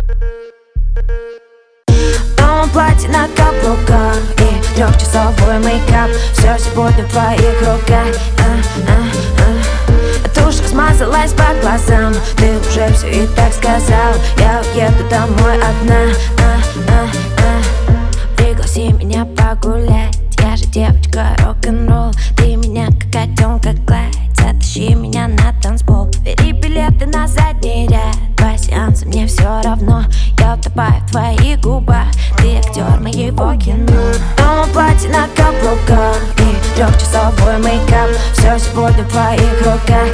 новом платье на каблуках и трехчасовой мейкап. Все сегодня в твоих руках. Тушь смазалась по глазам, ты уже все и так сказал. Я уеду домой одна. Пригласи меня погулять, я же девочка рок-н-ролл. Ты меня как котенка гладь, затащи меня на танцпол. Бери билеты на задний ряд, по сеансам мне все равно. Я утопаю в твоих губах, ты актер моего кино. В новом платье на каблуках и трехчасовой мейкап. Все сегодня в твоих руках.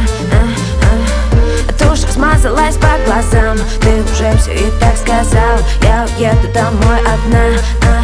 Тушь смазалась по глазам, ты уже все и так сказал. Я уеду домой одна.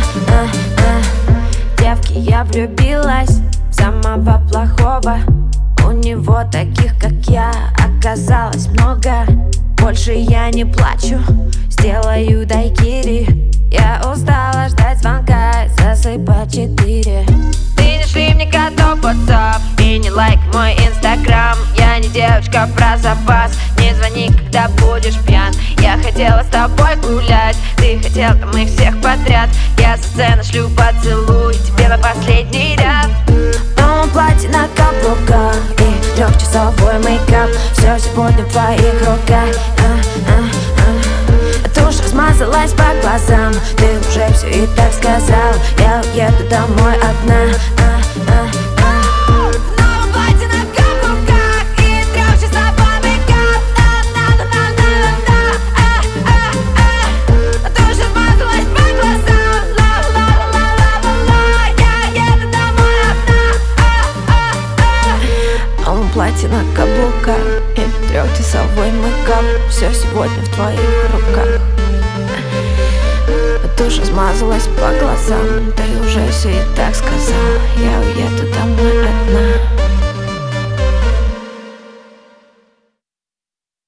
Девки, я влюбилась в самого плохого. У него таких, как я, оказалось много. Больше я не плачу, сделаю дайкири. Я устала ждать звонка, засыпать 4. Ты не шли мне каток в WhatsApp и не лайк мой инстаграм. Я не девочка про запас, не звони, когда будешь пьян. Я хотела с тобой гулять, ты хотел там их всех подряд. Я со сцены шлю поцелуй тебе на последний ряд. В новом платье на каблуках и трехчасовой мейкап. Все сегодня в твоих руках. Тушь смазалась по глазам, ты уже все и так сказал. Я уеду домой одна. В новом платье на каблуках и трехчасовой мейкап. Тушь смазалась по глазам. Я еду домой одна. В новом платье на каблуках и трехчасовой мейкап. Все сегодня в твоих руках. Тушь смазалась по глазам, ты уже все и так сказал. Я уеду домой одна.